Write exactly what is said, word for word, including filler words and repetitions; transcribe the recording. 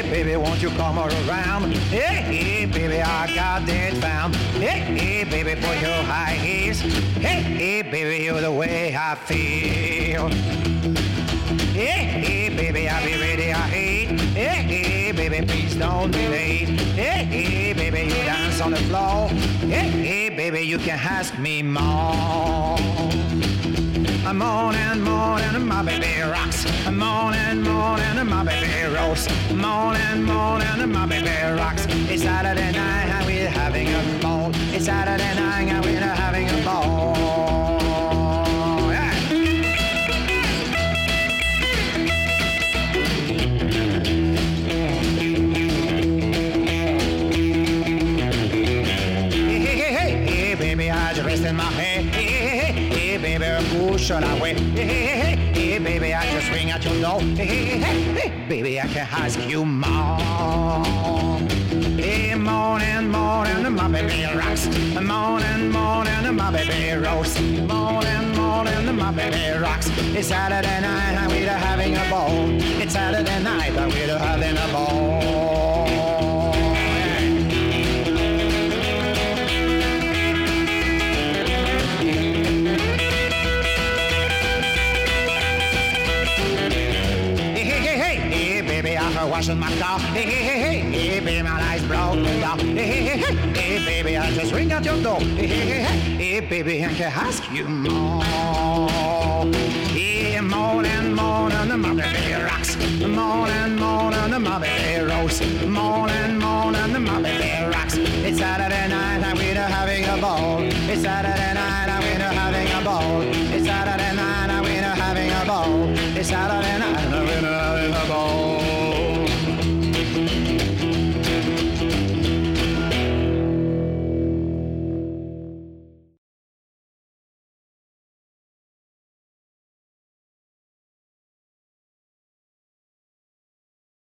baby, won't you come around? Hey, hey, baby, I got that found. Hey, hey, baby, put your high heels. Hey, hey, baby, you're the way I feel. Hey, hey, baby, I'll be ready, I hate. Hey, hey, baby, please don't be late. Hey, hey, baby, you dance on the floor. Hey, hey, baby, you can ask me more. I'm on and on and my baby rocks. I'm on and on and my baby rolls. I'm on and on and my baby rocks. It's Saturday night and we're having a ball. It's Saturday night and we're having a ball. Yeah. Hey, hey, hey, hey, hey, baby, I just rest in my head. Hey, hey, hey, hey, baby, who should I wait? Hey, hey, hey, hey, baby, I just ring at your door. Hey, hey, hey, hey, baby, I can ask you more. Hey, morning, morning, my baby rocks. Morning, morning, my baby rolls. Morning, morning, my baby rocks. It's Saturday night and we're having a ball. It's Saturday night and we're having a ball. Washing my car. Hey, hey, hey, hey, hey, baby, my life's broken down. Hey, hey, hey, hey, hey, baby, I just ring at your door. Hey, hey, hey, hey, hey, baby, I can ask you more. Hey, morning, morning, my baby rocks. Morning, morning, my baby rolls. Morning, morning, my baby rocks. It's Saturday night and we're having a ball. It's Saturday night and we're having a ball. It's Saturday night and we're having a ball. It's Saturday